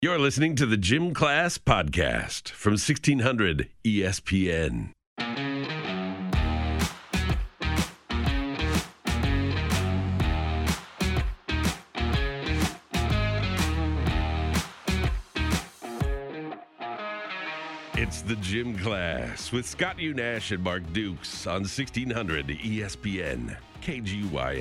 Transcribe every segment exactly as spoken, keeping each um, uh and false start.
You're listening to the Gym Class Podcast from sixteen hundred E S P N. It's the Gym Class with Scott Unash and Mark Dukes on sixteen hundred E S P N K G Y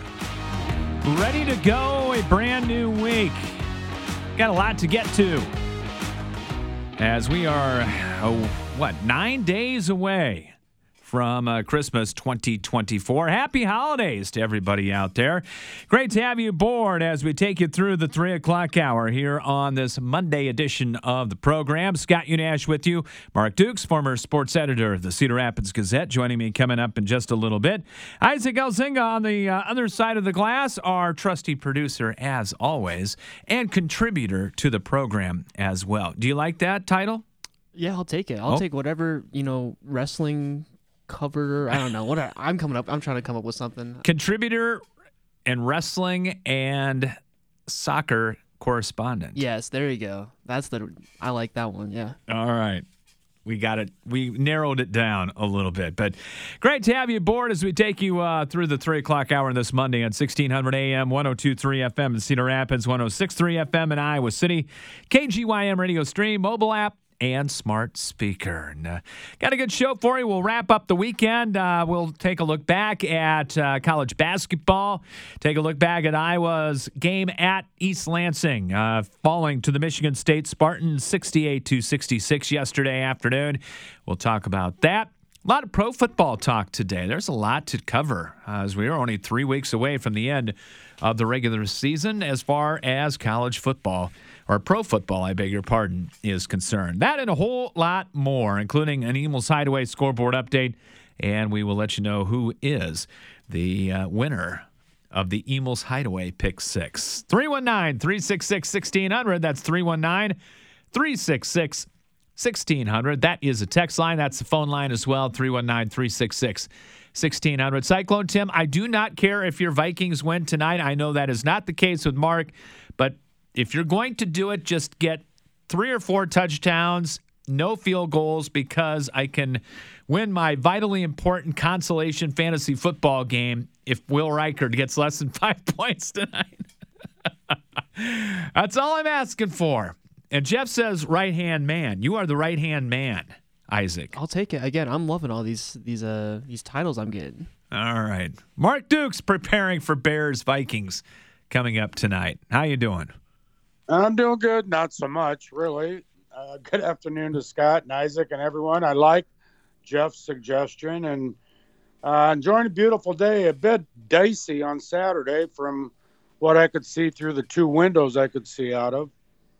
M. Ready to go, a brand new week. Got a lot to get to as we are, oh, what, nine days away from uh, Christmas twenty twenty-four. Happy holidays to everybody out there. Great to have you aboard as we take you through the three o'clock hour here on this Monday edition of the program. Scott Unash with you. Mark Dukes, former sports editor of the Cedar Rapids Gazette, joining me coming up in just a little bit. Isaac Elzinga on the uh, other side of the glass, our trusty producer as always, and contributor to the program as well. Do you like that title? Yeah, I'll take it. I'll Oh. take whatever, you know, wrestling cover. I don't know what I, I'm coming up. I'm trying to come up with something. Contributor and wrestling and soccer correspondent. Yes, there you go. That's the. I like that one. Yeah. All right. We got it. We narrowed it down a little bit, but great to have you aboard as we take you uh, through the three o'clock hour this Monday on sixteen hundred A M, one oh two point three F M in Cedar Rapids, one oh six point three F M in Iowa City, K G Y M radio stream, mobile app, and smart speaker. And, uh, got a good show for you. We'll wrap up the weekend. Uh, we'll take a look back at uh, college basketball, take a look back at Iowa's game at East Lansing, uh, falling to the Michigan State Spartans sixty-eight to sixty-six yesterday afternoon. We'll talk about that. A lot of pro football talk today. There's a lot to cover uh, as we are only three weeks away from the end of the regular season as far as college football, or pro football, I beg your pardon, is concerned. That and a whole lot more, including an Emil's Hideaway scoreboard update, and we will let you know who is the uh, winner of the Emil's Hideaway Pick Six. three one nine, three six six, one six zero zero. That's three one nine, three six six, one six zero zero. That is a text line. That's the phone line as well, three one nine, three six six, one six zero zero. Cyclone Tim, I do not care if your Vikings win tonight. I know that is not the case with Mark, but if you're going to do it, just get three or four touchdowns, no field goals, because I can win my vitally important consolation fantasy football game if Will Reichard gets less than five points tonight. That's all I'm asking for. And Jeff says right-hand man. You are the right-hand man, Isaac. I'll take it. Again, I'm loving all these these uh these titles I'm getting. All right. Mark Dukes preparing for Bears Vikings coming up tonight. How you doing? I'm doing good. Not so much, really. Uh, good afternoon to Scott and Isaac and everyone. I like Jeff's suggestion and uh, enjoying a beautiful day. A bit dicey on Saturday from what I could see through the two windows I could see out of.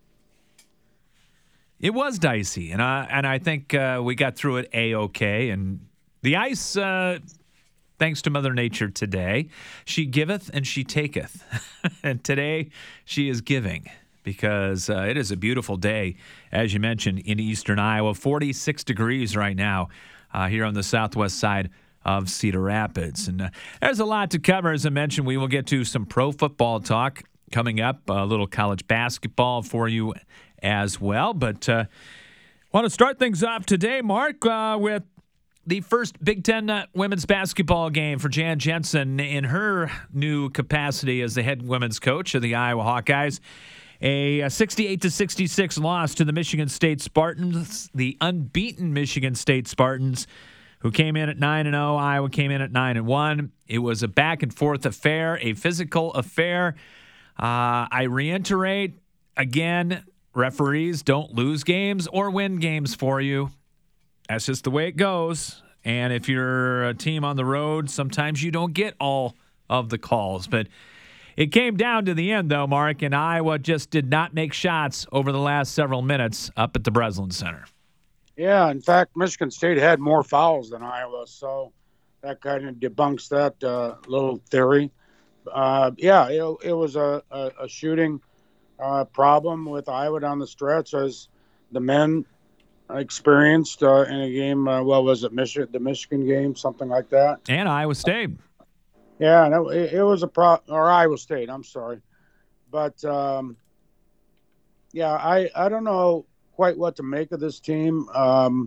It was dicey, and I and I think uh, we got through it a-okay. And the ice, uh, thanks to Mother Nature today, she giveth and she taketh. And today she is giving, because uh, it is a beautiful day, as you mentioned, in eastern Iowa. forty-six degrees right now uh, here on the southwest side of Cedar Rapids. And uh, there's a lot to cover. As I mentioned, we will get to some pro football talk coming up, a little college basketball for you as well. But uh, want to start things off today, Mark, uh, with the first Big Ten uh, women's basketball game for Jan Jensen in her new capacity as the head women's coach of the Iowa Hawkeyes. A sixty-eight to sixty-six loss to the Michigan State Spartans, the unbeaten Michigan State Spartans, who came in at nine and oh. Iowa came in at nine and one. It was a back and forth affair, a physical affair. Uh, I reiterate again, referees don't lose games or win games for you. That's just the way it goes. And if you're a team on the road, sometimes you don't get all of the calls, but it came down to the end, though, Mark, and Iowa just did not make shots over the last several minutes up at the Breslin Center. Yeah, in fact, Michigan State had more fouls than Iowa, so that kind of debunks that uh, little theory. Uh, yeah, it, it was a, a, a shooting uh, problem with Iowa down the stretch, as the men experienced uh, in a game. Uh, what was it, Michigan, the Michigan game, something like that? And Iowa State. Yeah, no, it, it was a pro or Iowa State. I'm sorry, but um, yeah, I, I don't know quite what to make of this team. Um,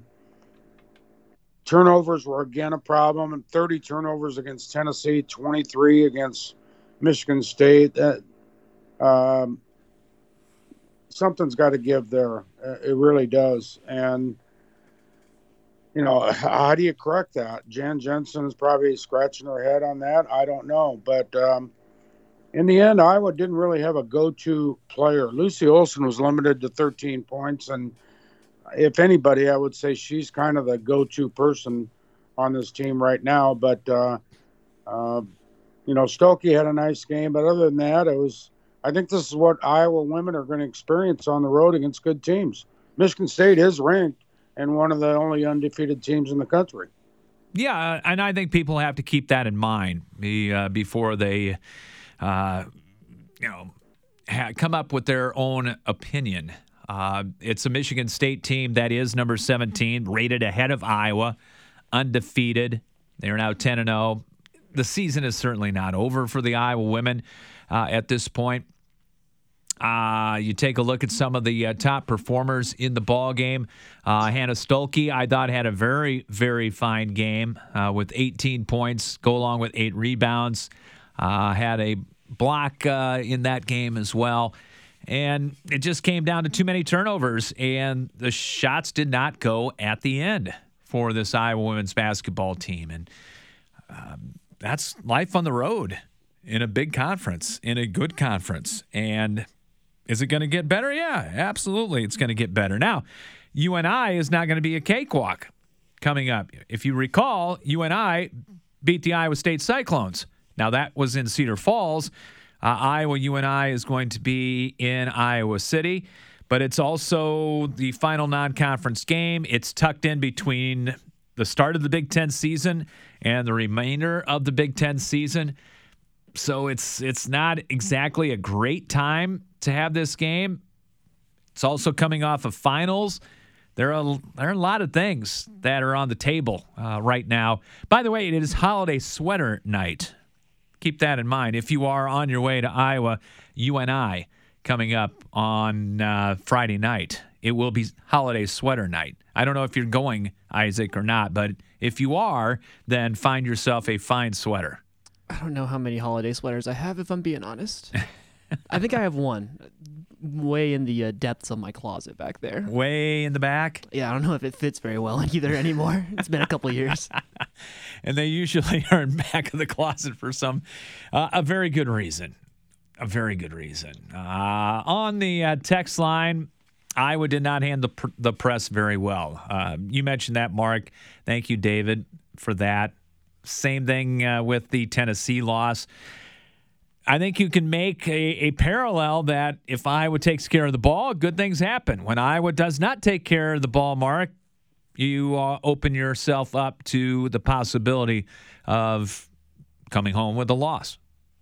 turnovers were again a problem, and thirty turnovers against Tennessee, twenty-three against Michigan State. That, um, something's got to give there. Uh, it really does. And, you know, how do you correct that? Jan Jensen is probably scratching her head on that. I don't know. But um, in the end, Iowa didn't really have a go-to player. Lucy Olson was limited to thirteen points. And if anybody, I would say she's kind of the go-to person on this team right now. But, uh, uh, you know, Stokey had a nice game. But other than that, it was – I think this is what Iowa women are going to experience on the road against good teams. Michigan State is ranked and one of the only undefeated teams in the country. Yeah, and I think people have to keep that in mind uh, before they, uh, you know, ha- come up with their own opinion. Uh, it's a Michigan State team that is number seventeen, rated ahead of Iowa, undefeated. They're now ten and oh. The season is certainly not over for the Iowa women uh, at this point. Uh, you take a look at some of the uh, top performers in the ball game. Uh, Hannah Stolke, I thought, had a very, very fine game uh, with eighteen points, go along with eight rebounds. Uh, had a block uh, in that game as well. And it just came down to too many turnovers, and the shots did not go at the end for this Iowa women's basketball team. And um, that's life on the road in a big conference, in a good conference. And is it going to get better? Yeah, absolutely. It's going to get better. Now, U N I is not going to be a cakewalk coming up. If you recall, U N I beat the Iowa State Cyclones. Now, that was in Cedar Falls. Uh, Iowa U N I is going to be in Iowa City, but it's also the final non-conference game. It's tucked in between the start of the Big Ten season and the remainder of the Big Ten season. So it's it's not exactly a great time to have this game. It's also coming off of finals. There are, there are a lot of things that are on the table uh, right now. By the way, it is holiday sweater night. Keep that in mind. If you are on your way to Iowa, U N I coming up on uh, Friday night. It will be holiday sweater night. I don't know if you're going, Isaac, or not, but if you are, then find yourself a fine sweater. I don't know how many holiday sweaters I have, if I'm being honest. I think I have one way in the uh, depths of my closet back there. Way in the back? Yeah, I don't know if it fits very well either anymore. It's been a couple of years. And they usually are in back of the closet for some, uh, a very good reason. A very good reason. Uh, on the uh, text line, Iowa did not handle the, pr- the press very well. Uh, you mentioned that, Mark. Thank you, David, for that. Same thing uh, with the Tennessee loss. I think you can make a, a parallel that if Iowa takes care of the ball, good things happen. When Iowa does not take care of the ball, Mark, you uh, open yourself up to the possibility of coming home with a loss.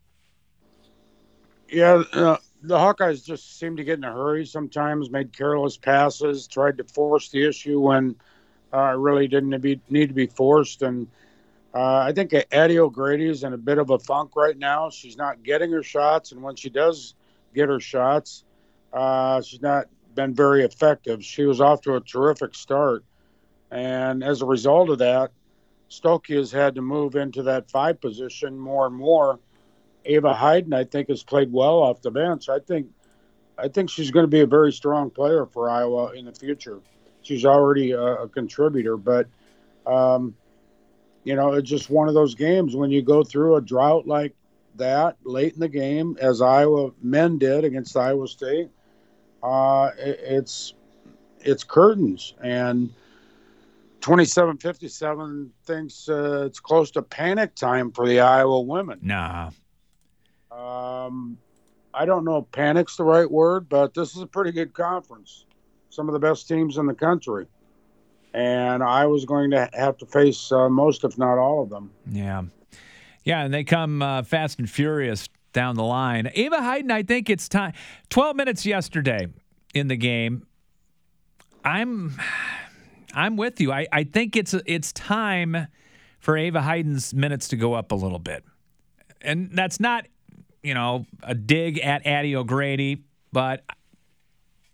Yeah, uh, the Hawkeyes just seem to get in a hurry sometimes, made careless passes, tried to force the issue when uh, it really didn't be, need to be forced. And uh, I think Addie O'Grady is in a bit of a funk right now. She's not getting her shots, and when she does get her shots, uh, she's not been very effective. She was off to a terrific start. And as a result of that, Stokey has had to move into that five position more and more. Ava Hayden, I think, has played well off the bench. I think I think she's going to be a very strong player for Iowa in the future. She's already a, a contributor, but, um, you know, it's just one of those games when you go through a drought like that late in the game, as Iowa men did against Iowa State. Uh, it, it's it's curtains. And twenty-seven fifty-seven thinks uh, it's close to panic time for the Iowa women. Nah. Um, I don't know if panic's the right word, but this is a pretty good conference. Some of the best teams in the country. And I was going to have to face uh, most, if not all of them. Yeah. Yeah, and they come uh, fast and furious down the line. Ava Hayden, I think it's time. twelve minutes yesterday in the game. I'm I'm with you. I, I think it's it's time for Ava Hayden's minutes to go up a little bit. And that's not, you know, a dig at Addie O'Grady, but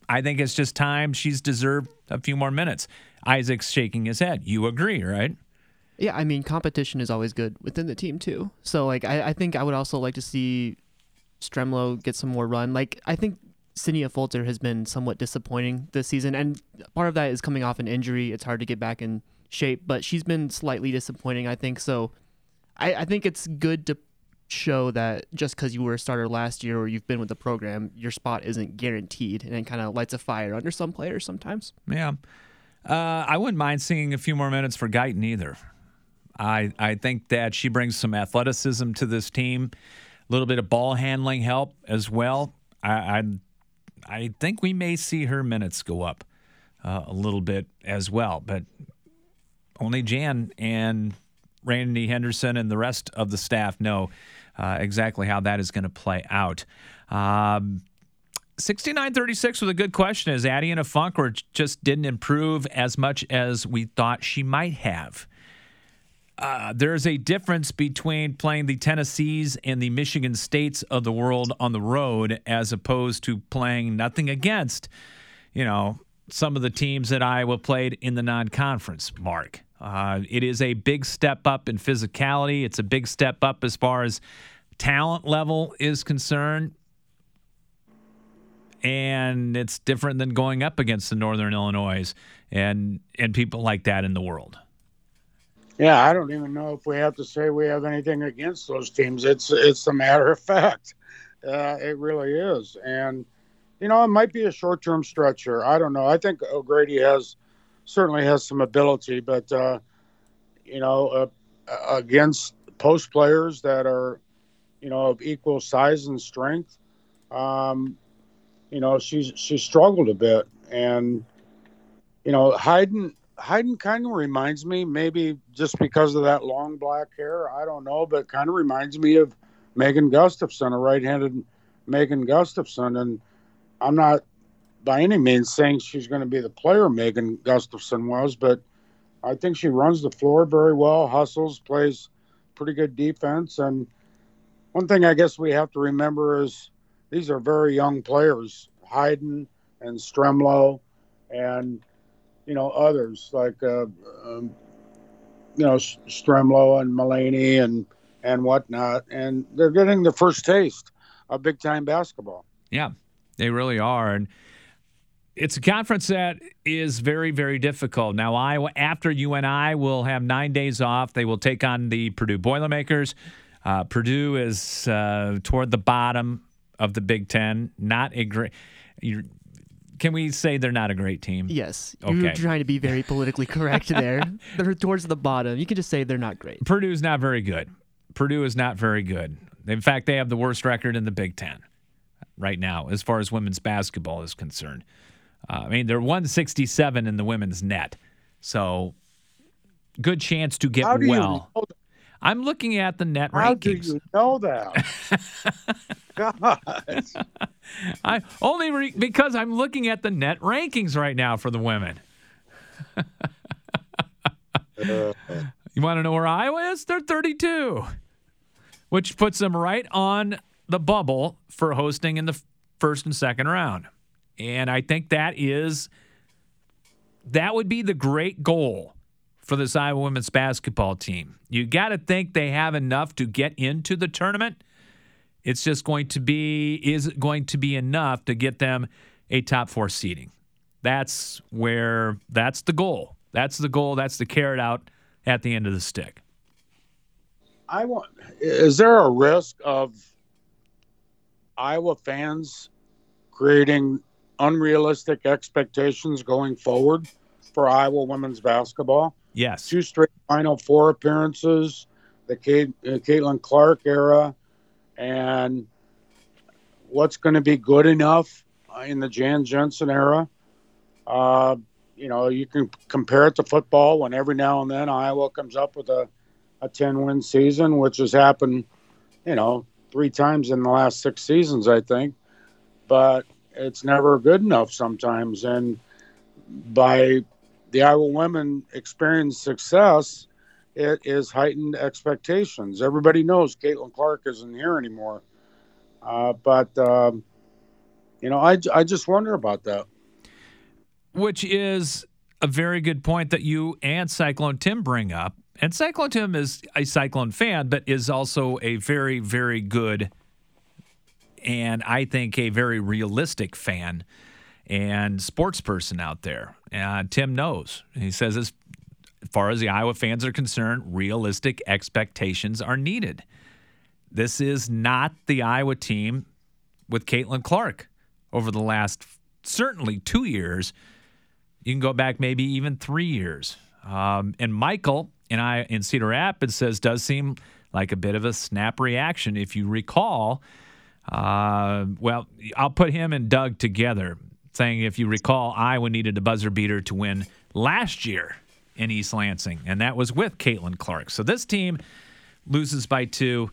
I think it's just time she's deserved a few more minutes. Isaac's shaking his head. You agree, right? Yeah, I mean, competition is always good within the team, too. So, like, I, I think I would also like to see Stremlo get some more run. Like, I think Cynia Folter has been somewhat disappointing this season, and part of that is coming off an injury. It's hard to get back in shape, but she's been slightly disappointing, I think. So I, I think it's good to show that just because you were a starter last year or you've been with the program, your spot isn't guaranteed, and it kind of lights a fire under some players sometimes. Yeah. Uh, I wouldn't mind seeing a few more minutes for Guyton either. I I think that she brings some athleticism to this team, a little bit of ball handling help as well. I I, I think we may see her minutes go up uh, a little bit as well, but only Jan and Randy Henderson and the rest of the staff know uh, exactly how that is going to play out. Um, sixty-nine thirty-six with a good question. Is Addie in a funk or just didn't improve as much as we thought she might have? Uh, there's a difference between playing the Tennessees and the Michigan States of the world on the road as opposed to playing nothing against, you know, some of the teams that Iowa played in the non-conference, Mark. Uh, it is a big step up in physicality. It's a big step up as far as talent level is concerned. And it's different than going up against the Northern Illinois and and people like that in the world. Yeah, I don't even know if we have to say we have anything against those teams. It's it's a matter of fact. Uh, it really is. And, you know, it might be a short-term stretch here. I don't know. I think O'Grady has certainly has some ability, but, uh, you know, uh, against post players that are, you know, of equal size and strength, um, you know, she's she struggled a bit. And, you know, Hayden – Hayden kind of reminds me, maybe just because of that long black hair, I don't know, but kind of reminds me of Megan Gustafson, a right-handed Megan Gustafson. And I'm not by any means saying she's going to be the player Megan Gustafson was, but I think she runs the floor very well, hustles, plays pretty good defense. And one thing I guess we have to remember is these are very young players, Hayden and Stremlo and you know, others like, uh, um, you know, Stremlo and Mulaney and, and whatnot. And they're getting the first taste of big-time basketball. Yeah, they really are. And it's a conference that is very, very difficult. Now, Iowa, after U N I, will have nine days off. They will take on the Purdue Boilermakers. Uh, Purdue is uh, toward the bottom of the Big Ten. Not a great – Can we say they're not a great team? Yes. Okay. You're trying to be very politically correct there. They're towards the bottom. You can just say they're not great. Purdue's not very good. Purdue is not very good. In fact, they have the worst record in the Big Ten right now as far as women's basketball is concerned. Uh, I mean, they're one sixty-seven in the women's net. So good chance to get How do well. You know that? I'm looking at the net How rankings. do you know that? God. I only re- because I'm looking at the net rankings right now for the women. uh, you want to know where Iowa is? They're thirty-two, which puts them right on the bubble for hosting in the first and second round. And I think that is that would be the great goal for this Iowa women's basketball team. You got to think they have enough to get into the tournament. It's just going to be, is it going to be enough to get them a top four seeding? That's where, that's the goal. That's the goal. That's the carrot out at the end of the stick. I want, is there a risk of Iowa fans creating unrealistic expectations going forward for Iowa women's basketball? Yes. Two straight Final Four appearances, the Kate, uh, Caitlin Clark era, and what's going to be good enough in the Jan Jensen era. Uh, you know, you can compare it to football when every now and then Iowa comes up with a, a ten-win season, which has happened, you know, three times in the last six seasons, I think. But it's never good enough sometimes. And by the Iowa women experience success, it is heightened expectations. Everybody knows Caitlin Clark isn't here anymore. Uh, but, um, you know, I, I just wonder about that. which is a very good point that you and Cyclone Tim bring up. And Cyclone Tim is a Cyclone fan, but is also a very, very good and I think a very realistic fan and sports person out there. Uh, Tim knows. He says as far as the Iowa fans are concerned, realistic expectations are needed. This is not the Iowa team with Caitlin Clark over the last certainly two years. You can go back maybe even three years. Um, and Michael in, I, in Cedar Rapids says does seem like a bit of a snap reaction. If you recall, uh, well, I'll put him and Doug together, saying if you recall, Iowa needed a buzzer beater to win last year in East Lansing, and that was with Caitlin Clark. So this team loses by two.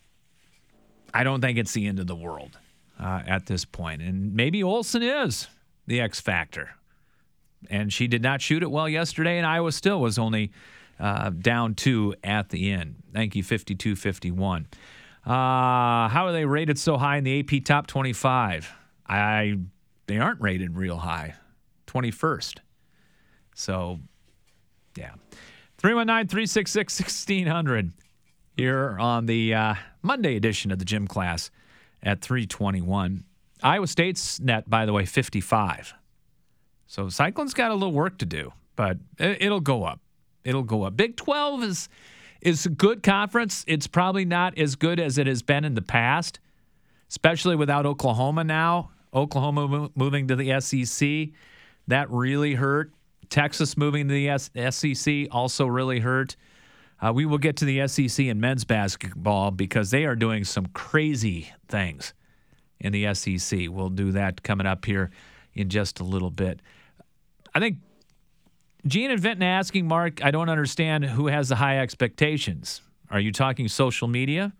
I don't think it's the end of the world uh, at this point. And maybe Olsen is the X factor. And she did not shoot it well yesterday, and Iowa still was only uh, down two at the end. Thank you, fifty-two fifty-one. Uh, how are they rated so high in the A P Top twenty-five? I They aren't rated real high. twenty-first. So, yeah. three one nine, three six six, one six zero zero here on the uh, Monday edition of the Gym Class at three twenty-one. Iowa State's net, by the way, fifty-five. So Cyclone's got a little work to do, but it, it'll go up. It'll go up. Big twelve is is a good conference. It's probably not as good as it has been in the past, especially without Oklahoma now. Oklahoma mo- moving to the S E C, that really hurt. Texas moving to the S- SEC also really hurt. Uh, we will get to the S E C in men's basketball because they are doing some crazy things in the S E C. We'll do that coming up here in just a little bit. I think Gene and Vinton asking, Mark, I don't understand who has the high expectations. Are you talking social media?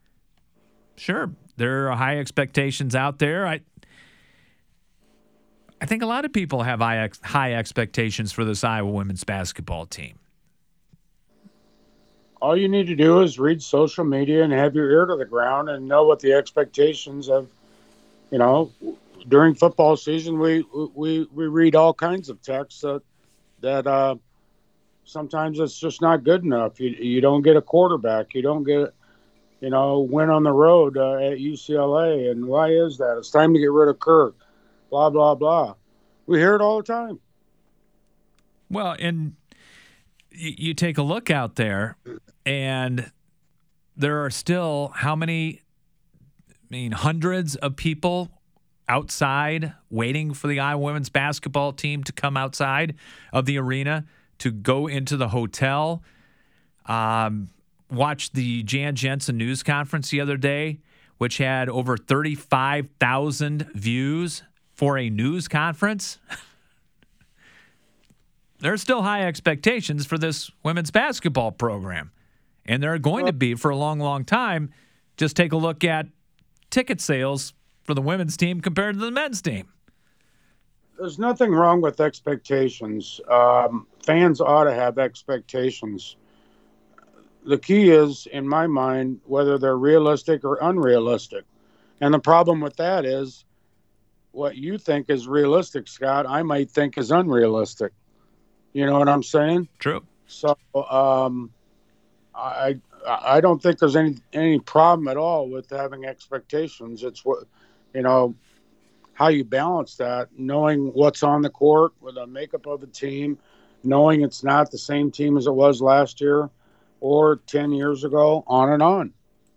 Sure, there are high expectations out there. I I think a lot of people have high, ex- high expectations for this Iowa women's basketball team. All you need to do is read social media and have your ear to the ground and know what the expectations of, you know, during football season, we we we read all kinds of texts that that uh, sometimes it's just not good enough. You you don't get a quarterback. You don't get, you know, win on the road uh, at U C L A. And why is that? It's time to get rid of Kirk. Blah blah blah. We hear it all the time. Well, and you, you take a look out there, and there are still how many? I mean, hundreds of people outside waiting for the Iowa women's basketball team to come outside of the arena to go into the hotel. Um, watched the Jan Jensen news conference the other day, which had over thirty-five thousand views for a news conference. There are still high expectations for this women's basketball program, and there are going to be for a long, long time. Just take a look at ticket sales for the women's team compared to the men's team. There's nothing wrong with expectations. Um, fans ought to have expectations. The key is, in my mind, whether they're realistic or unrealistic. And the problem with that is what you think is realistic, Scott, I might think is unrealistic. You know what I'm saying? True. So um, I I don't think there's any any problem at all with having expectations. It's what, you know, how you balance that, knowing what's on the court with the makeup of the team, knowing it's not the same team as it was last year or ten years ago, on and on.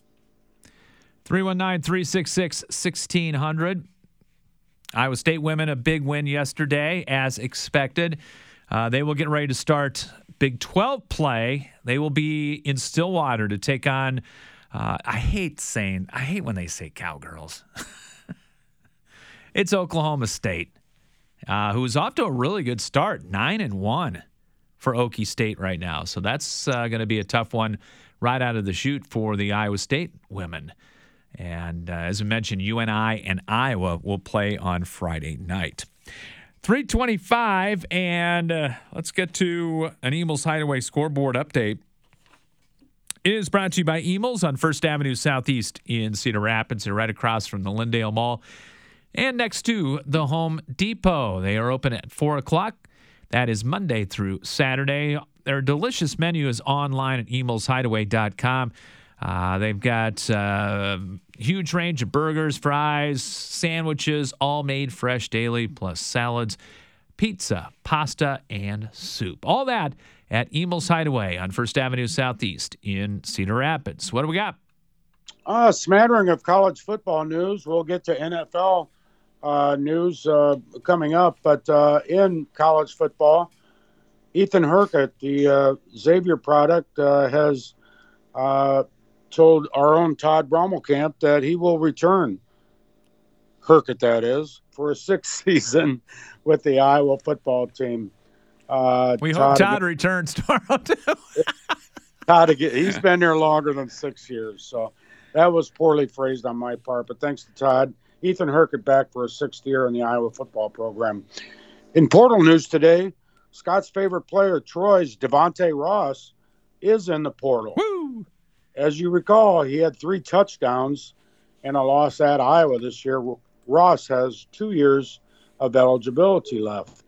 three one nine, three six six, one six zero zero. Iowa State women, a big win yesterday, as expected. Uh, they will get ready to start Big twelve play. They will be in Stillwater to take on, uh, I hate saying, I hate when they say Cowgirls. It's Oklahoma State, uh, who's off to a really good start, nine and one for Okie State right now. So that's uh, going to be a tough one right out of the chute for the Iowa State women. And uh, as I mentioned, U N I and Iowa will play on Friday night. three twenty-five, and uh, let's get to an Emils Hideaway scoreboard update. It is brought to you by Emils on First Avenue Southeast in Cedar Rapids. They're right across from the Lindale Mall. and next to the Home Depot. They are open at four o'clock. That is Monday through Saturday. Their delicious menu is online at emils hideaway dot com. Uh, they've got a uh, huge range of burgers, fries, sandwiches, all made fresh daily, plus salads, pizza, pasta, and soup. All that at Emils Hideaway on First Avenue Southeast in Cedar Rapids. What do we got? A smattering of college football news. We'll get to N F L uh, news uh, coming up, but uh, in college football, Ethan Hurkett, the uh, Xavier product, uh, has uh, told our own Todd Brommelkamp that he will return, Hurkett that is, for a sixth season with the Iowa football team. Uh, we Todd hope Todd again, returns tomorrow, too. Todd, again, he's been there longer than six years, so that was poorly phrased on my part, but thanks to Todd. Ethan Hurkett back for a sixth year in the Iowa football program. In portal news today, Scott's favorite player, Troy's Devontae Ross, is in the portal. Woo! As you recall, he had three touchdowns in a loss at Iowa this year. Ross has two years of eligibility left.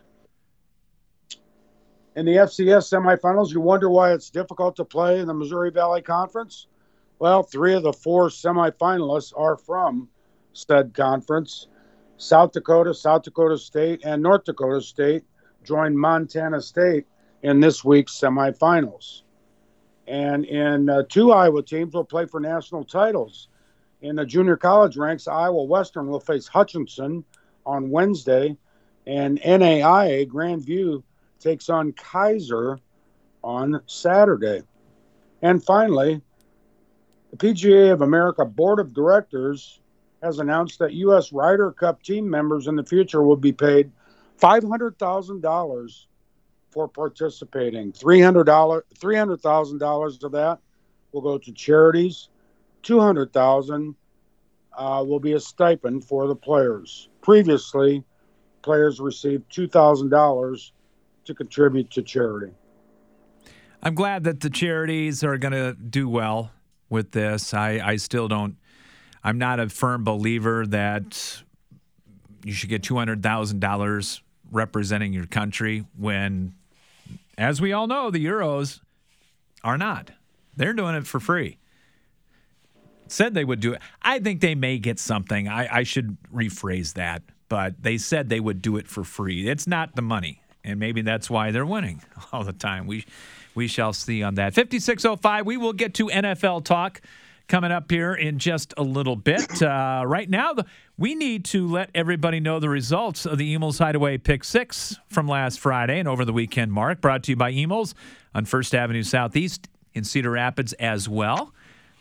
In the F C S semifinals, you wonder why it's difficult to play in the Missouri Valley Conference? Well, three of the four semifinalists are from said conference. South Dakota, South Dakota State, and North Dakota State joined Montana State in this week's semifinals. And in uh, two Iowa teams will play for national titles. In the junior college ranks, Iowa Western will face Hutchinson on Wednesday, and N A I A Grandview takes on Kaiser on Saturday. And finally, the P G A of America Board of Directors has announced that U S Ryder Cup team members in the future will be paid five hundred thousand dollars for participating. three hundred thousand dollars of that will go to charities. two hundred thousand dollars uh, will be a stipend for the players. Previously, players received two thousand dollars to contribute to charity. I'm glad that the charities are going to do well with this. I, I still don't, I'm not a firm believer that you should get two hundred thousand dollars representing your country when, as we all know, the Euros are not. They're doing it for free. Said they would do it. I think they may get something. I, I should rephrase that. But they said they would do it for free. It's not the money. And maybe that's why they're winning all the time. We we shall see on that. fifty-six oh five, we will get to N F L talk coming up here in just a little bit. Uh, right now, the, we need to let everybody know the results of the Emils Hideaway Pick Six from last Friday and over the weekend, Mark. Brought to you by Emils on First Avenue Southeast in Cedar Rapids as well.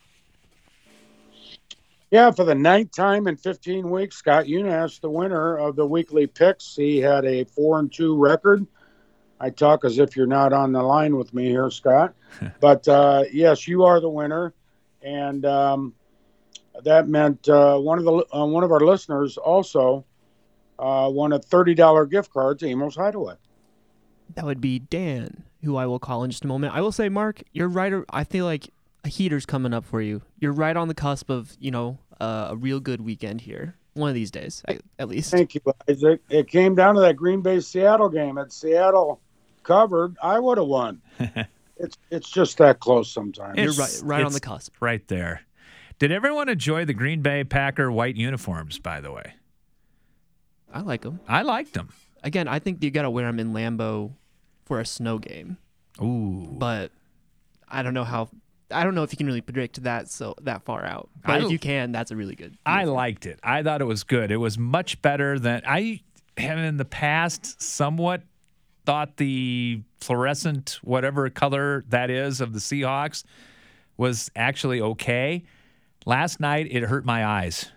Yeah, for the ninth time in fifteen weeks, Scott Unash, the winner of the weekly picks. He had a four and two record. I talk as if you're not on the line with me here, Scott. But uh, yes, you are the winner, and um, that meant uh, one of the uh, one of our listeners also uh, won a thirty dollars gift card to Emils Hideaway. That would be Dan, who I will call in just a moment. I will say, Mark, you're right. I feel like a heater's coming up for you. You're right on the cusp of, you know, uh, a real good weekend here. One of these days, at least. Thank you, Isaac. It came down to that Green Bay-Seattle game. Had Seattle covered, I would have won. it's it's just that close sometimes. You're right, right on the cusp. Right there. Did everyone enjoy the Green Bay Packer white uniforms, by the way? I like them. I liked them. Again, I think you got to wear them in Lambeau for a snow game. Ooh. But I don't know how... I don't know if you can really predict that so that far out. But I, if you can, that's a really good uniform. I liked it. I thought it was good. It was much better than I have in the past somewhat thought the fluorescent whatever color that is of the Seahawks was actually okay. Last night it hurt my eyes.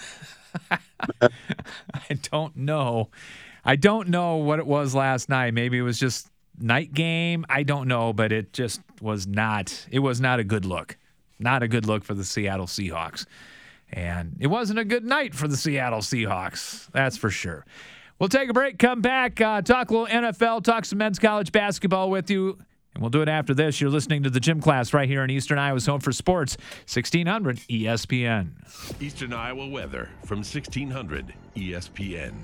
I don't know. I don't know what it was last night. Maybe it was just night game. I don't know, but it just was not, it was not a good look. Not a good look for the Seattle Seahawks. And it wasn't a good night for the Seattle Seahawks. That's for sure. We'll take a break, come back, uh, talk a little N F L, talk some men's college basketball with you And we'll do it after this. You're listening to the Gym Class right here in Eastern Iowa's Home for Sports, sixteen hundred E S P N. Eastern Iowa weather from sixteen hundred E S P N.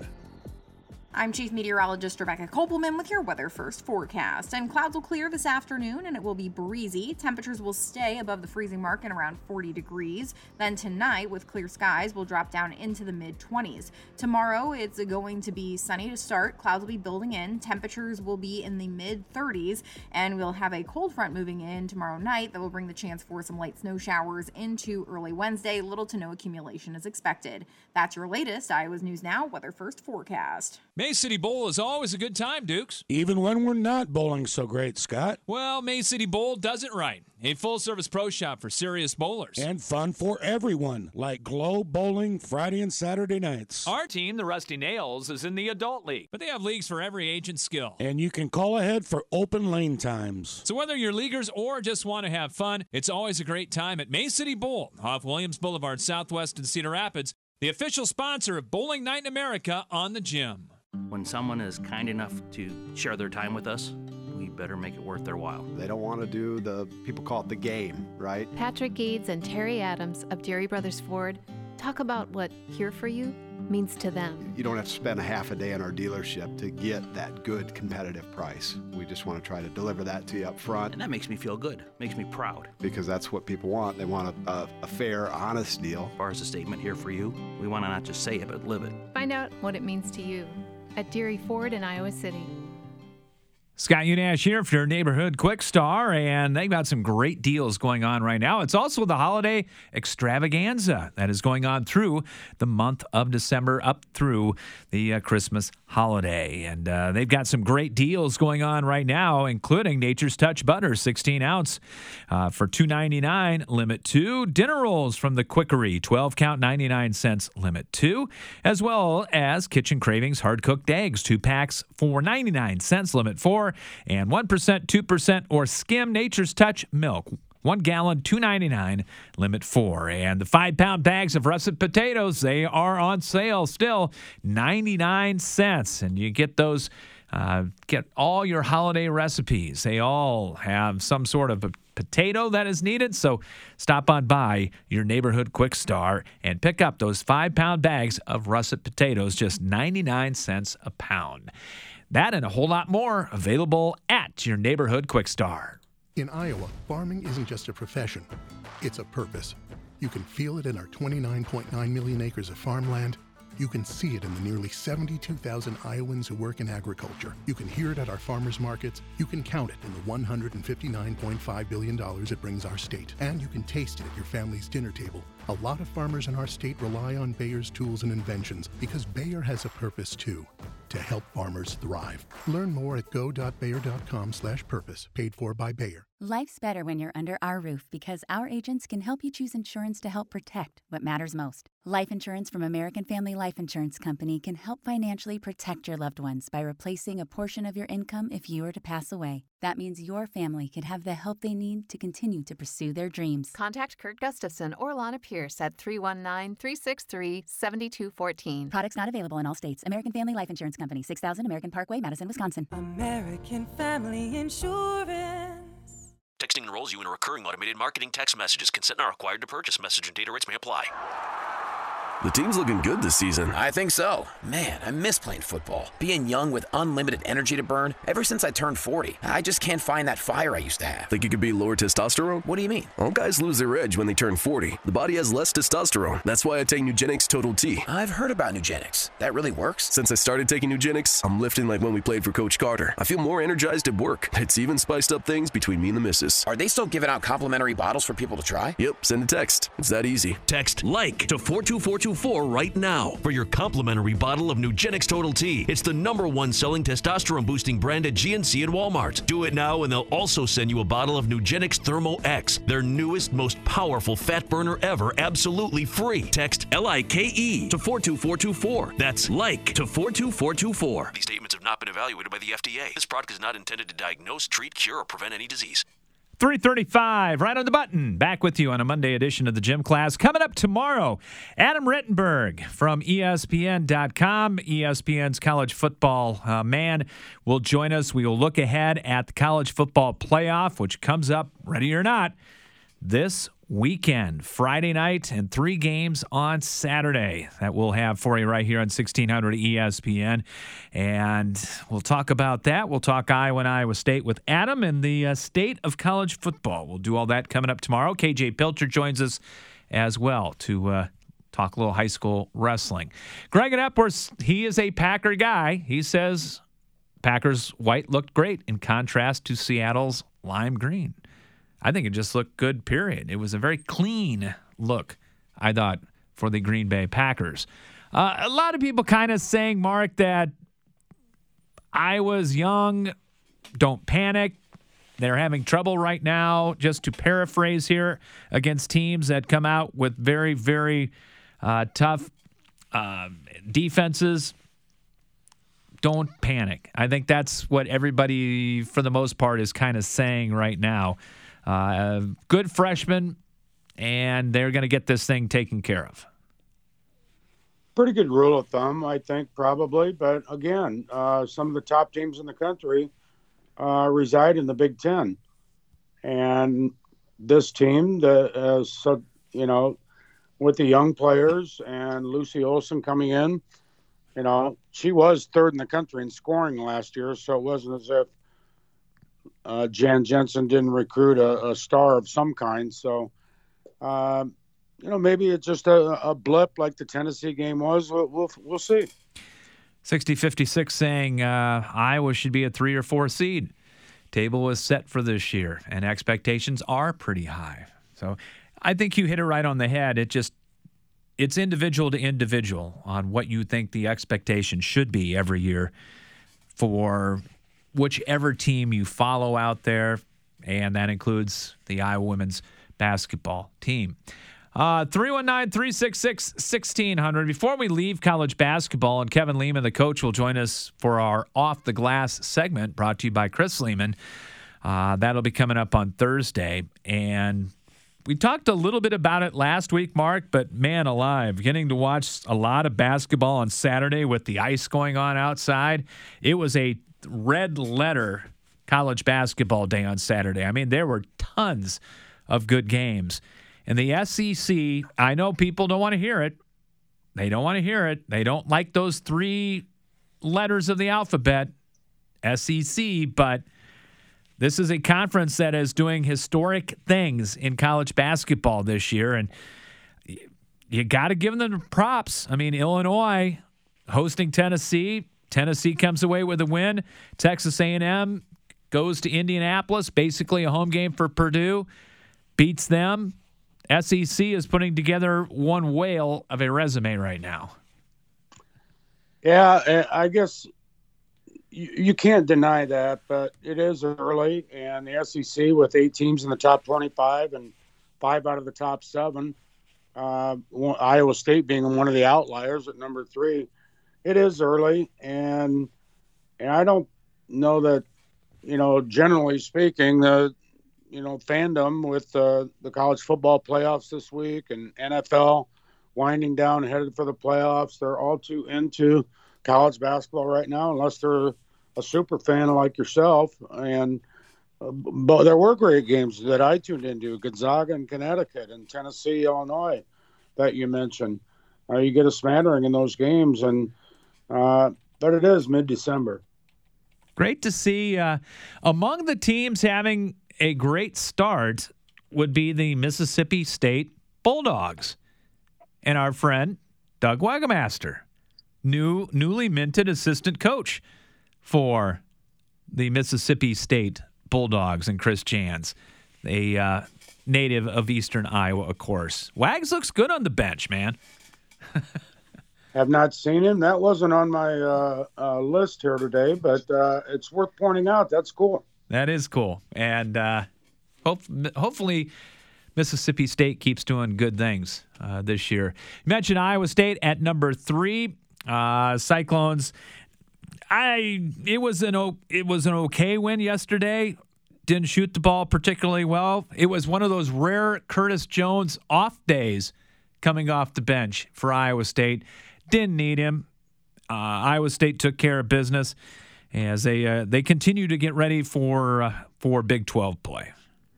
I'm Chief Meteorologist Rebecca Kopelman with your Weather First forecast. And clouds will clear this afternoon and it will be breezy. Temperatures will stay above the freezing mark at around forty degrees. Then tonight, with clear skies, we'll drop down into the mid twenties. Tomorrow, it's going to be sunny to start. Clouds will be building in. Temperatures will be in the mid thirties. And we'll have a cold front moving in tomorrow night that will bring the chance for some light snow showers into early Wednesday. Little to no accumulation is expected. That's your latest Iowa's News Now Weather First forecast. May City Bowl is always a good time, Dukes. Even when we're not bowling so great, Scott. Well, May City Bowl does it right. A full-service pro shop for serious bowlers. And fun for everyone, like Glow Bowling Friday and Saturday nights. Our team, the Rusty Nails, is in the Adult League. But they have leagues for every age and skill. And you can call ahead for open lane times. So whether you're leaguers or just want to have fun, it's always a great time at May City Bowl off Williams Boulevard Southwest in Cedar Rapids, the official sponsor of Bowling Night in America on the Gym. When someone is kind enough to share their time with us, we better make it worth their while. They don't want to do the, people call it the game, right? Patrick Gades and Terry Adams of Deary Brothers Ford talk about what Here For You means to them. You don't have to spend a half a day in our dealership to get that good competitive price. We just want to try to deliver that to you up front. And that makes me feel good, makes me proud. Because that's what people want. They want a, a, a fair, honest deal. As far as the statement Here For You, we want to not just say it, but live it. Find out what it means to you at Deary Ford in Iowa City. Scott Unash here for your neighborhood Quick Star, and they've got some great deals going on right now. It's also the holiday extravaganza that is going on through the month of December up through the uh, Christmas holiday. And uh, they've got some great deals going on right now, including Nature's Touch Butter, sixteen ounce uh, for two ninety-nine, limit two. Dinner rolls from the Quickery, twelve count, ninety-nine cents, limit two. As well as Kitchen Cravings hard-cooked eggs, two packs for ninety-nine cents, limit four. And one percent, two percent, or skim Nature's Touch milk. One gallon, two ninety-nine, limit four. And the five-pound bags of russet potatoes, they are on sale still, ninety-nine cents. And you get those, uh, get all your holiday recipes. They all have some sort of a potato that is needed. So stop on by your neighborhood Quick Star and pick up those five-pound bags of russet potatoes, just ninety-nine cents a pound. That and a whole lot more available at your neighborhood Quick Star. In Iowa, farming isn't just a profession, it's a purpose. You can feel it in our twenty-nine point nine million acres of farmland. You can see it in the nearly seventy-two thousand Iowans who work in agriculture. You can hear it at our farmers markets. You can count it in the one hundred fifty-nine point five billion dollars it brings our state. And you can taste it at your family's dinner table. A lot of farmers in our state rely on Bayer's tools and inventions because Bayer has a purpose too, to help farmers thrive. Learn more at go.bayer.com slash purpose, paid for by Bayer. Life's better when you're under our roof because our agents can help you choose insurance to help protect what matters most. Life insurance from American Family Life Insurance Company can help financially protect your loved ones by replacing a portion of your income if you were to pass away. That means your family can have the help they need to continue to pursue their dreams. Contact Kurt Gustafson or Lana Pierce at three one nine, three six three, seven two one four. Products not available in all states. American Family Life Insurance Company, six thousand American Parkway, Madison, Wisconsin. American Family Insurance. Texting enrolls you in a recurring automated marketing text messages. Consent not required to purchase. Message and data rates may apply. The team's looking good this season. I think so. Man, I miss playing football. Being young with unlimited energy to burn. Ever since I turned forty, I just can't find that fire I used to have. Think it could be lower testosterone? What do you mean? All guys lose their edge when they turn forty. The body has less testosterone. That's why I take Nugenix Total T. I've heard about Nugenix. That really works? Since I started taking Nugenix, I'm lifting like when we played for Coach Carter. I feel more energized at work. It's even spiced up things between me and the missus. Are they still giving out complimentary bottles for people to try? Yep, send a text. It's that easy. Text LIKE to four two four two four right now for your complimentary bottle of Nugenix Total T. It's the number one selling testosterone boosting brand at G N C and Walmart. Do it now and they'll also send you a bottle of Nugenix Thermo X, their newest, most powerful fat burner ever, absolutely free. Text L I K E to four two four two four. That's LIKE to four two four two four. These statements have not been evaluated by the F D A. This product is not intended to diagnose, treat, cure, or prevent any disease. three thirty-five, right on the button. Back with you on a Monday edition of the Gym Class. Coming up tomorrow, Adam Rittenberg from E S P N dot com, E S P N's college football uh, man, will join us. We will look ahead at the college football playoff, which comes up, ready or not, this weekend, Friday night, and three games on Saturday that we'll have for you right here on sixteen hundred E S P N. And we'll talk about that. We'll talk Iowa and Iowa State with Adam and the uh, state of college football. We'll do all that coming up tomorrow. K J Pilcher joins us as well to uh, talk a little high school wrestling. Greg at Epworth, he is a Packer guy. He says Packers white looked great in contrast to Seattle's lime green. I think it just looked good, period. It was a very clean look, I thought, for the Green Bay Packers. Uh, a lot of people kind of saying, Mark, that Iowa's young, don't panic. They're having trouble right now, just to paraphrase here, against teams that come out with very, very uh, tough uh, defenses. Don't panic. I think that's what everybody, for the most part, is kind of saying right now. Uh, good freshman, and they're going to get this thing taken care of. Pretty good rule of thumb, I think, probably. But again, uh, some of the top teams in the country uh, reside in the Big Ten. And this team, the uh, so, you know, with the young players and Lucy Olson coming in, you know, she was third in the country in scoring last year, so it wasn't as if Uh, Jan Jensen didn't recruit a, a star of some kind. So, uh, you know, maybe it's just a, a blip like the Tennessee game was. We'll, we'll, we'll see. sixty fifty-six saying uh, Iowa should be a three or four seed. Table was set for this year, and expectations are pretty high. So I think you hit it right on the head. It just, it's individual to individual on what you think the expectation should be every year for whichever team you follow out there, and that includes the Iowa women's basketball team. Uh, three one nine, three six six, one six zero zero. Before we leave college basketball, and Kevin Lehman, the coach, will join us for our Off the Glass segment brought to you by Chris Lehman. Uh, that'll be coming up on Thursday. And we talked a little bit about it last week, Mark, but man alive, getting to watch a lot of basketball on Saturday with the ice going on outside. It was a red letter college basketball day on Saturday. I mean, there were tons of good games. And the S E C, I know people don't want to hear it. They don't want to hear it. They don't like those three letters of the alphabet, S E C, but this is a conference that is doing historic things in college basketball this year, and you got to give them the props. I mean, Illinois hosting Tennessee. Tennessee comes away with a win. Texas A and M goes to Indianapolis, basically a home game for Purdue, beats them. S E C is putting together one whale of a resume right now. Yeah, I guess you, you can't deny that, but it is early, and the S E C with eight teams in the top twenty-five and five out of the top seven, uh, one, Iowa State being one of the outliers at number three. It is early, and and I don't know that, you know, generally speaking, the, you know, fandom with uh, the college football playoffs this week and N F L winding down, headed for the playoffs, they're all too into college basketball right now, unless they're a super fan like yourself. And uh, but there were great games that I tuned into, Gonzaga and Connecticut and Tennessee, Illinois, that you mentioned. Uh, you get a smattering in those games, and Uh, but it is mid-December. Great to see. Uh, among the teams having a great start would be the Mississippi State Bulldogs. And our friend, Doug Wagemaster, new, newly minted assistant coach for the Mississippi State Bulldogs, and Chris Jans, a uh, native of Eastern Iowa, of course. Wags looks good on the bench, man. Have not seen him. That wasn't on my uh, uh, list here today, but uh, it's worth pointing out. That's cool. That is cool. And uh, hope, hopefully Mississippi State keeps doing good things uh, this year. You mentioned Iowa State at number three. Uh, Cyclones, I it was an it was an okay win yesterday. didn't shoot the ball particularly well. It was one of those rare Curtis Jones off days coming off the bench for Iowa State. Didn't need him. Uh, Iowa State took care of business as they uh, they continue to get ready for uh, for Big twelve play.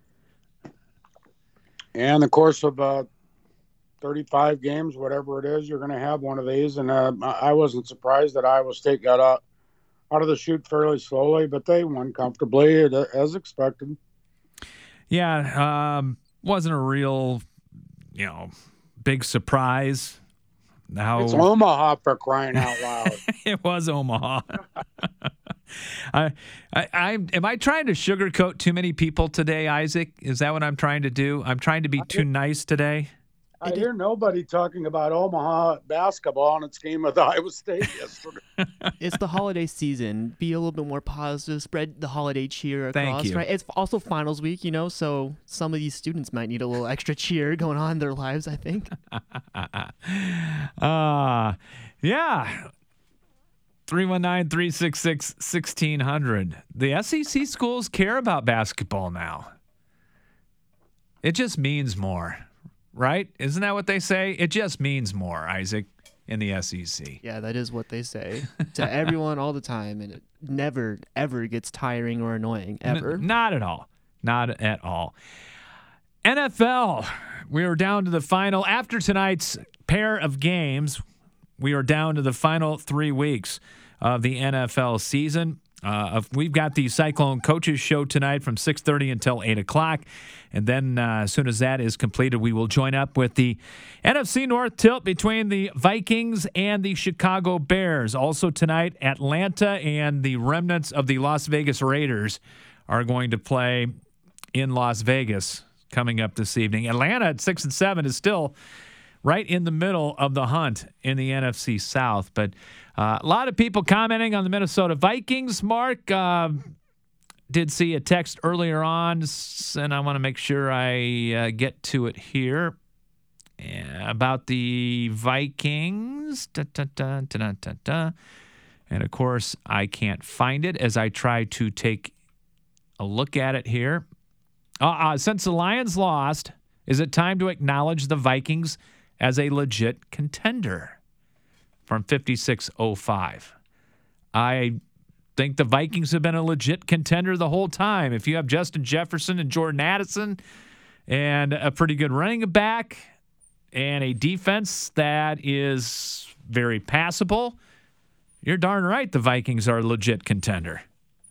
And in the course of uh, thirty-five games, whatever it is, you're going to have one of these. And uh, I wasn't surprised that Iowa State got out, out of the chute fairly slowly, but they won comfortably as expected. Yeah, um, wasn't a real, you know, big surprise. How It's Omaha, for crying out loud. It was Omaha. I, I, I, am I trying to sugarcoat too many people today, Isaac? Is that what I'm trying to do? I'm trying to be too nice today. I hear nobody talking about Omaha basketball in its game with Iowa State yesterday. It's the holiday season. Be a little bit more positive. Spread the holiday cheer across. Thank you. Right? It's also finals week, you know, so some of these students might need a little extra cheer going on in their lives, I think. uh, yeah. three one nine, three six six, one six zero zero. The S E C schools care about basketball now. It just means more. Right? Isn't that what they say? It just means more, Isaac, in the S E C. Yeah, that is what they say to everyone all the time, and it never, ever gets tiring or annoying, ever. N- not at all. Not at all. N F L, we are down to the final. After tonight's pair of games, we are down to the final three weeks of the N F L season. Uh, we've got the Cyclone Coaches Show tonight from six thirty until eight o'clock. And then uh, as soon as that is completed, we will join up with the N F C North tilt between the Vikings and the Chicago Bears. Also tonight, Atlanta and the remnants of the Las Vegas Raiders are going to play in Las Vegas coming up this evening. Atlanta at six and seven is still right in the middle of the hunt in the N F C South. But uh, a lot of people commenting on the Minnesota Vikings. Mark, uh, did see a text earlier on, and I want to make sure I uh, get to it here, uh, about the Vikings. Da, da, da, da, da, da, da. And, of course, I can't find it as I try to take a look at it here. Uh, uh, since the Lions lost, is it time to acknowledge the Vikings as a legit contender? From fifty-six oh five. I think the Vikings have been a legit contender the whole time. If you have Justin Jefferson and Jordan Addison and a pretty good running back and a defense that is very passable, you're darn right the Vikings are a legit contender.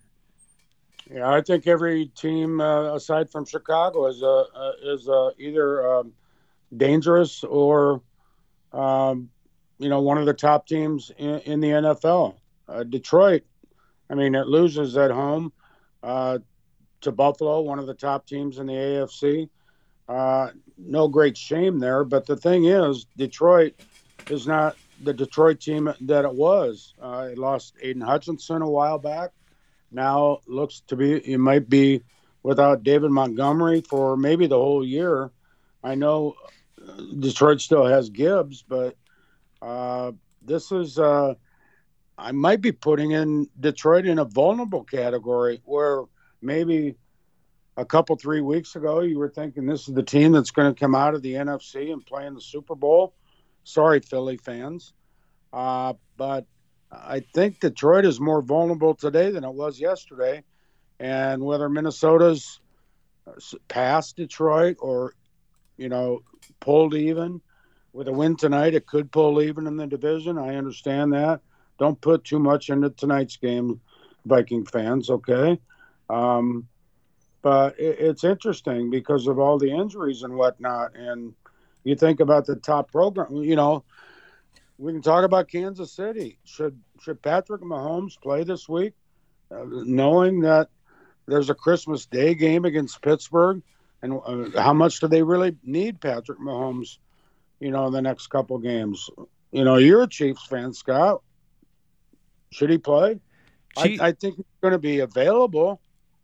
Yeah, I think every team uh, aside from Chicago is uh, uh, is uh, either um, dangerous or um, you know, one of the top teams in, in the N F L. Uh, Detroit, I mean, it loses at home uh, to Buffalo, one of the top teams in the A F C. Uh, no great shame there, but the thing is, Detroit is not the Detroit team that it was. Uh, it lost Aiden Hutchinson a while back. Now looks to be, it might be without David Montgomery for maybe the whole year. I know Detroit still has Gibbs, but uh, this is, uh, I might be putting in Detroit in a vulnerable category where maybe a couple, three weeks ago, you were thinking this is the team that's going to come out of the N F C and play in the Super Bowl. Sorry, Philly fans. Uh, but I think Detroit is more vulnerable today than it was yesterday. And whether Minnesota's past Detroit or, you know, pulled even with a win tonight, it could pull even in the division. I understand that. Don't put too much into tonight's game, Viking fans, okay? Um, but it, it's interesting because of all the injuries and whatnot. And you think about the top program, you know, we can talk about Kansas City. Should should Patrick Mahomes play this week, uh, knowing that there's a Christmas Day game against Pittsburgh? And uh, how much do they really need Patrick Mahomes, you know, in the next couple games? You know, you're a Chiefs fan, Scott. Should he play? Chief- I, I think he's going to be available.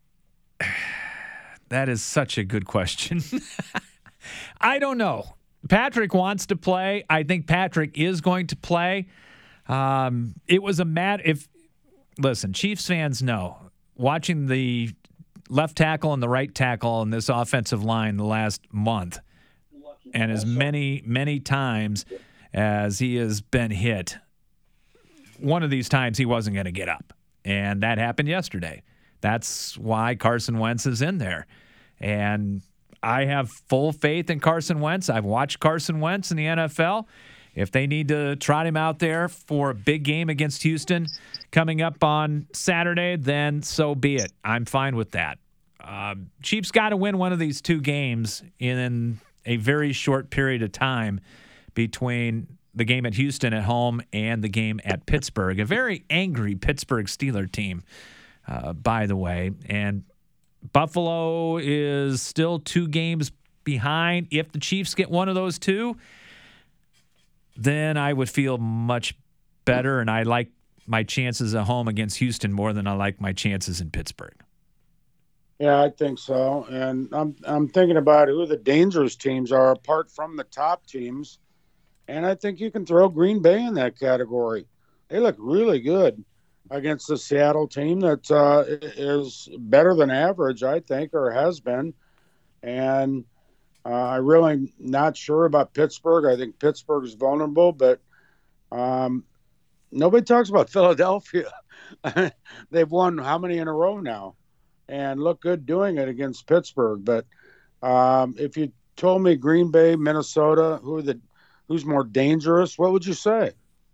That is such a good question. I don't know. Patrick wants to play. I think Patrick is going to play. Um, it was a mad. If listen, Chiefs fans know watching the left tackle and the right tackle on this offensive line the last month. And as many, many times as he has been hit, one of these times he wasn't going to get up. And that happened yesterday. That's why Carson Wentz is in there. And I have full faith in Carson Wentz. I've watched Carson Wentz in the N F L. If they need to trot him out there for a big game against Houston coming up on Saturday, then so be it. I'm fine with that. Uh, Chiefs got to win one of these two games in a very short period of time between the game at Houston at home and the game at Pittsburgh. A very angry Pittsburgh Steelers team, uh, by the way. And Buffalo is still two games behind. If the Chiefs get one of those two, then I would feel much better, and I like my chances at home against Houston more than I like my chances in Pittsburgh. Yeah, I think so. And I'm I'm thinking about who the dangerous teams are apart from the top teams. And I think you can throw Green Bay in that category. They look really good against the Seattle team that uh, is better than average, I think, or has been. And uh, I'm really not sure about Pittsburgh. I think Pittsburgh is vulnerable, but um, nobody talks about Philadelphia. They've won how many in a row now and look good doing it against Pittsburgh. But um, if you told me Green Bay, Minnesota, who are the who's more dangerous, what would you say?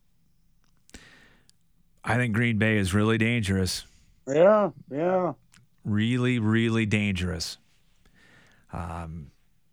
I think Green Bay is really dangerous. Yeah, yeah. Really, really dangerous. Um,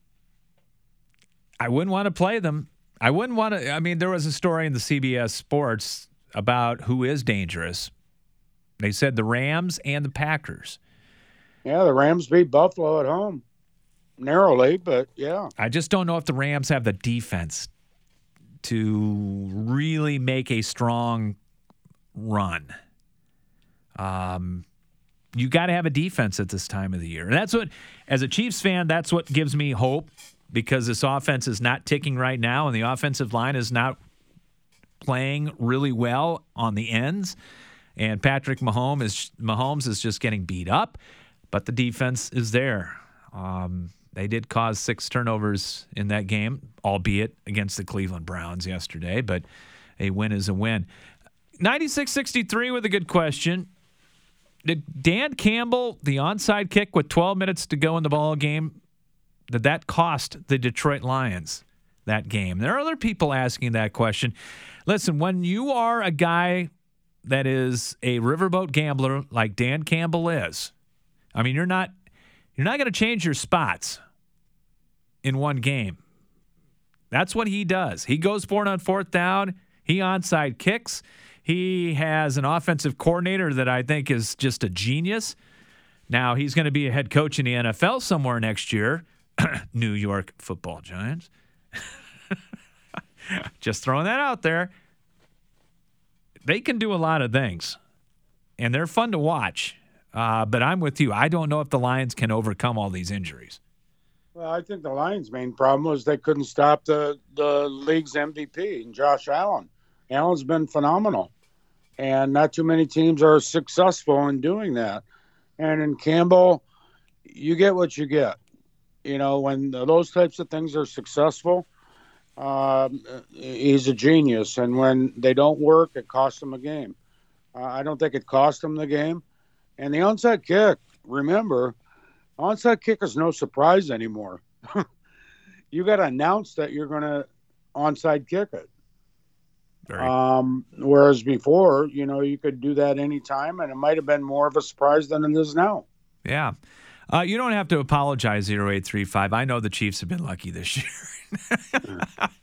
I wouldn't want to play them. I wouldn't want to. I mean, there was a story in the C B S Sports about who is dangerous. They said the Rams and the Packers. Yeah, the Rams beat Buffalo at home. Narrowly, but yeah. I just don't know if the Rams have the defense to really make a strong run. Um, you got to have a defense at this time of the year. And that's what, as a Chiefs fan, that's what gives me hope, because this offense is not ticking right now and the offensive line is not playing really well on the ends. And Patrick Mahomes is, Mahomes is just getting beat up, but the defense is there. Um, they did cause six turnovers in that game, albeit against the Cleveland Browns yesterday, but a win is a win. ninety-six sixty-three with a good question. Did Dan Campbell, the onside kick with twelve minutes to go in the ball game, did that cost the Detroit Lions that game? There are other people asking that question. Listen, when you are a guy that is a riverboat gambler like Dan Campbell is, I mean, you're not you're not going to change your spots in one game. That's what he does. He goes for it on fourth down. He onside kicks. He has an offensive coordinator that I think is just a genius. Now, he's going to be a head coach in the N F L somewhere next year. New York Football Giants. Just throwing that out there. They can do a lot of things, and they're fun to watch. Uh, but I'm with you. I don't know if the Lions can overcome all these injuries. Well, I think the Lions' main problem was they couldn't stop the, the league's M V P, Josh Allen. Allen's been phenomenal, and not too many teams are successful in doing that. And in Campbell, you get what you get. You know, when those types of things are successful, um, he's a genius. And when they don't work, it costs him a game. Uh, I don't think it cost him the game. And the onside kick, remember, onside kick is no surprise anymore. You got to announce that you're going to onside kick it. Very. Um, whereas before, you know, you could do that anytime, and it might have been more of a surprise than it is now. Yeah. Uh, you don't have to apologize, zero eight three five. I know the Chiefs have been lucky this year.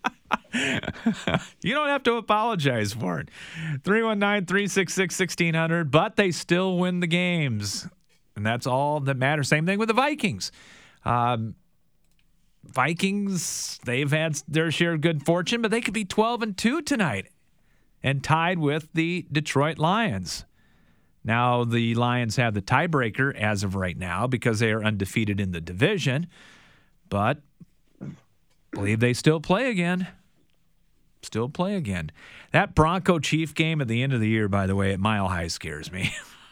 You don't have to apologize for it. three one nine, three six six, one six zero zero, but they still win the games. And that's all that matters. Same thing with the Vikings. Um, Vikings, they've had their share of good fortune, but they could be twelve and two tonight and tied with the Detroit Lions. Now, the Lions have the tiebreaker as of right now because they are undefeated in the division, but I believe they still play again. Still play again. That Bronco Chief game at the end of the year, by the way, at Mile High scares me.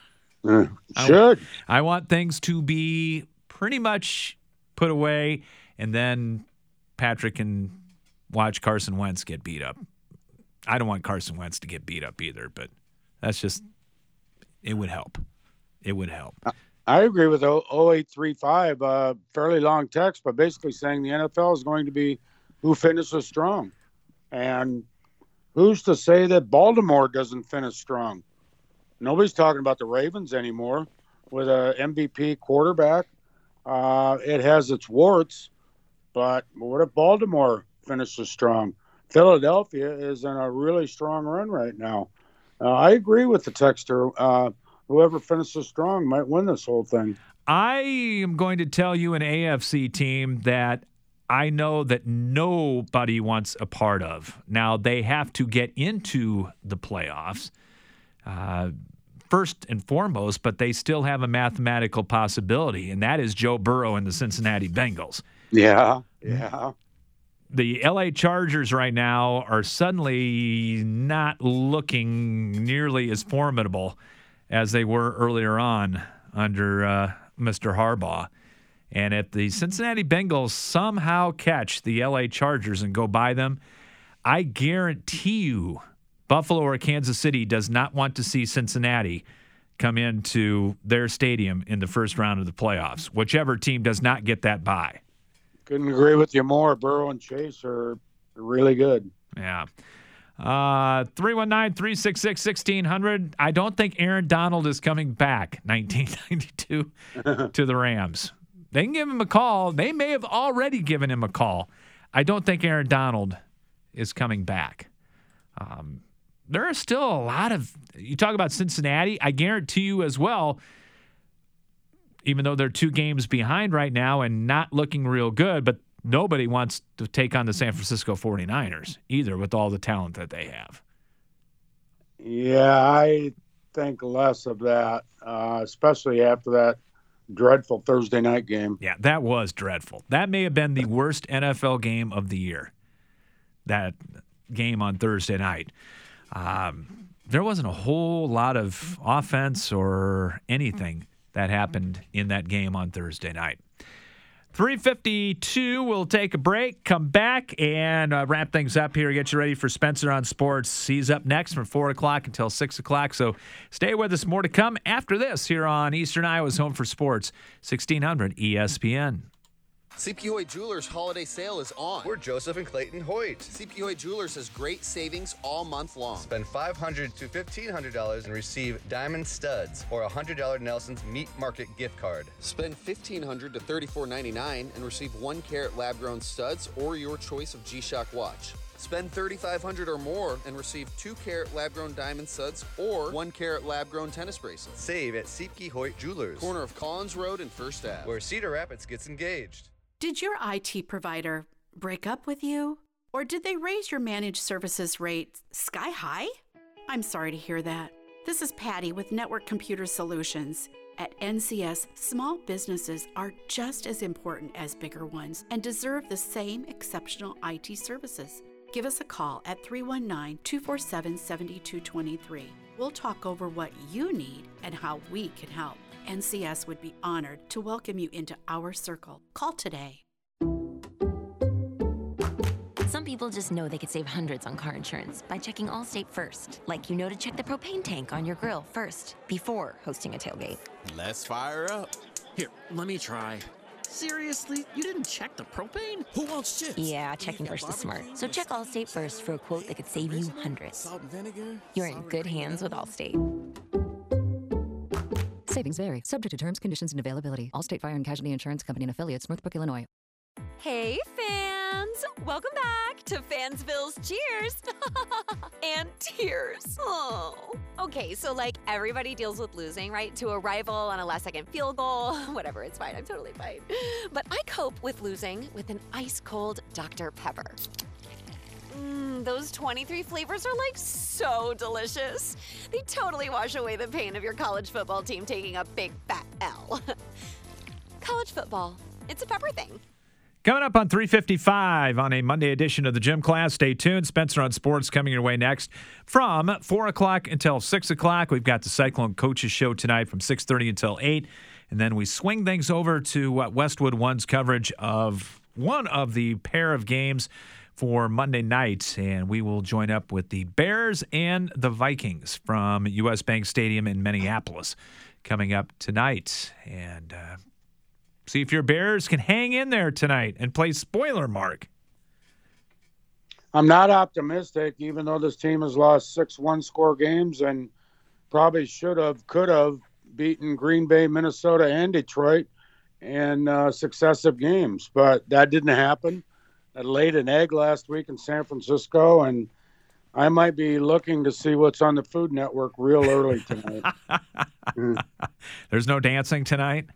Uh, should. I, I want things to be pretty much put away, and then Patrick can watch Carson Wentz get beat up. I don't want Carson Wentz to get beat up either, but that's just, it would help. It would help. I agree with oh eight three five, uh, fairly long text, but basically saying the N F L is going to be who finishes strong. And who's to say that Baltimore doesn't finish strong? Nobody's talking about the Ravens anymore with a M V P quarterback. Uh, it has its warts, but what if Baltimore finishes strong? Philadelphia is in a really strong run right now. Uh, I agree with the texter. Uh, whoever finishes strong might win this whole thing. I am going to tell you an A F C team that I know that nobody wants a part of. Now, they have to get into the playoffs uh, first and foremost, but they still have a mathematical possibility, and that is Joe Burrow and the Cincinnati Bengals. Yeah, yeah. The L A Chargers right now are suddenly not looking nearly as formidable as they were earlier on under uh, Mister Harbaugh. And if the Cincinnati Bengals somehow catch the L A Chargers and go by them, I guarantee you Buffalo or Kansas City does not want to see Cincinnati come into their stadium in the first round of the playoffs, whichever team does not get that bye. Couldn't agree with you more. Burrow and Chase are really good. Yeah. Uh, three one nine, three six six, one six zero zero. I don't think Aaron Donald is coming back, nineteen ninety-two, to the Rams. They can give him a call. They may have already given him a call. I don't think Aaron Donald is coming back. Um, there are still a lot of – you talk about Cincinnati. I guarantee you as well, even though they're two games behind right now and not looking real good, but nobody wants to take on the San Francisco forty-niners either with all the talent that they have. Yeah, I think less of that, uh, especially after that dreadful Thursday night game. Yeah, that was dreadful. That may have been the worst N F L game of the year, that game on Thursday night. Um, there wasn't a whole lot of offense or anything that happened in that game on Thursday night. three fifty-two, we'll take a break, come back, and uh, wrap things up here, get you ready for Spencer on Sports. He's up next from four o'clock until six o'clock, so stay with us. More to come after this here on Eastern Iowa's Home for Sports, sixteen hundred E S P N. C P Hoyt Jewelers holiday sale is on. We're Joseph and Clayton Hoyt. C P Hoyt Jewelers has great savings all month long. Spend five hundred dollars to fifteen hundred dollars and receive diamond studs or a one hundred dollars Nelson's Meat Market gift card. Spend fifteen hundred dollars to thirty-four ninety-nine and receive one carat lab-grown studs or your choice of G-Shock watch. Spend thirty-five hundred dollars or more and receive two carat lab-grown diamond studs or one carat lab-grown tennis bracelets. Save at C P Hoyt Jewelers, corner of Collins Road and First Avenue, where Cedar Rapids gets engaged. Did your I T provider break up with you? Or did they raise your managed services rate sky high? I'm sorry to hear that. This is Patty with Network Computer Solutions. At N C S, small businesses are just as important as bigger ones and deserve the same exceptional I T services. Give us a call at three one nine, two four seven, seven two two three. We'll talk over what you need and how we can help. N C S would be honored to welcome you into our circle. Call today. Some people just know they could save hundreds on car insurance by checking Allstate first. Like you know to check the propane tank on your grill first before hosting a tailgate. Let's fire up. Here, let me try. Seriously? You didn't check the propane? Who wants chips? Yeah, checking first is smart. So check Allstate first for a quote that could save you hundreds. Salt and vinegar? You're in good hands with Allstate. Savings vary. Subject to terms, conditions, and availability. Allstate Fire and Casualty Insurance Company and Affiliates, Northbrook, Illinois. Hey, fans! Welcome back to Fansville's Cheers and Tears. Oh. Okay, so like everybody deals with losing, right? To a rival on a last-second field goal. Whatever, it's fine. I'm totally fine. But I cope with losing with an ice-cold Doctor Pepper. Mmm, those twenty-three flavors are like so delicious. They totally wash away the pain of your college football team taking a big fat L. College football, it's a pepper thing. Coming up on three fifty-five on a Monday edition of the Gym Class. Stay tuned. Spencer on Sports coming your way next from four o'clock until six o'clock. We've got the Cyclone Coaches Show tonight from six thirty until eight. And then we swing things over to uh, Westwood One's coverage of one of the pair of games for Monday night. And we will join up with the Bears and the Vikings from U S. Bank Stadium in Minneapolis coming up tonight. And uh, see if your Bears can hang in there tonight and play spoiler mark. I'm not optimistic, even though this team has lost six one-score games and probably should have, could have beaten Green Bay, Minnesota, and Detroit in uh, successive games. But that didn't happen. I laid an egg last week in San Francisco, and I might be looking to see what's on the Food Network real early tonight. mm. There's no dancing tonight?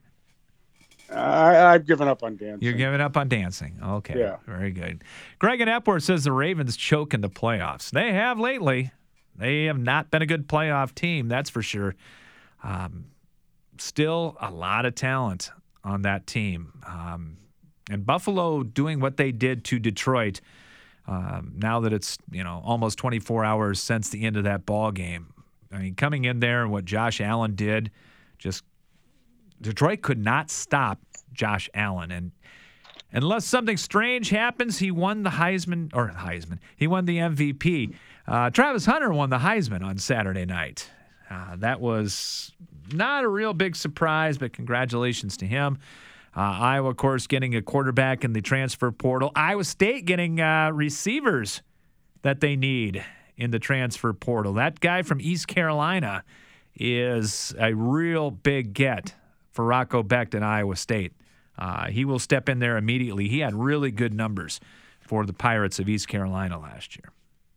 I, I've given up on dancing. You're giving up on dancing. Okay. Yeah. Very good. Greg in Epworth says the Ravens choke in the playoffs. They have lately. They have not been a good playoff team, that's for sure. Um, still a lot of talent on that team. Um, and Buffalo doing what they did to Detroit um, now that it's, you know, almost twenty-four hours since the end of that ball game. I mean, coming in there and what Josh Allen did, just Detroit could not stop Josh Allen. And unless something strange happens, he won the Heisman, or Heisman, he won the M V P. Uh, Travis Hunter won the Heisman on Saturday night. Uh, that was not a real big surprise, but congratulations to him. Uh, Iowa, of course, getting a quarterback in the transfer portal. Iowa State getting uh, receivers that they need in the transfer portal. That guy from East Carolina is a real big get for Rocco Becht at Iowa State. Uh, he will step in there immediately. He had really good numbers for the Pirates of East Carolina last year.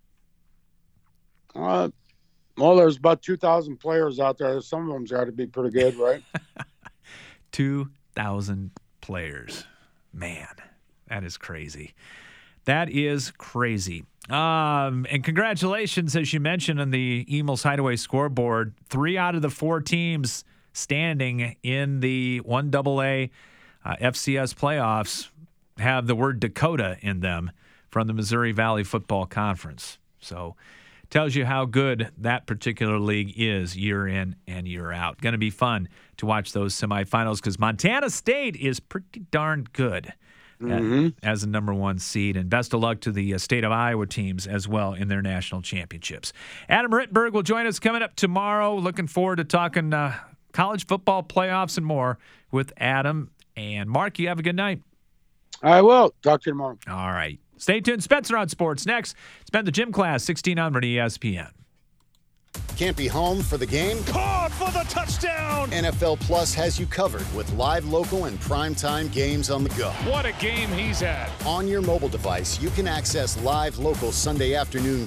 Uh, well, there's about two thousand players out there. Some of them's got to be pretty good, right? two thousand players. Man, that is crazy. That is crazy. Um, and congratulations, as you mentioned on the Emil's Hideaway scoreboard, three out of the four teams standing in the one double A uh, F C S playoffs have the word Dakota in them from the Missouri Valley Football Conference. So tells you how good that particular league is year in and year out. Going to be fun to watch those semifinals because Montana State is pretty darn good mm-hmm. at, as a number one seed. And best of luck to the uh, state of Iowa teams as well in their national championships. Adam Rittberg will join us coming up tomorrow. Looking forward to talking uh, college football playoffs and more with Adam. And Mark, you have a good night. I will. Talk to you tomorrow. All right. Stay tuned. Spencer on Sports next. It's been the Gym Class, sixteen hundred E S P N. Can't be home for the game? Caught for the touchdown! N F L Plus has you covered with live, local, and primetime games on the go. What a game he's had. On your mobile device, you can access live, local Sunday afternoon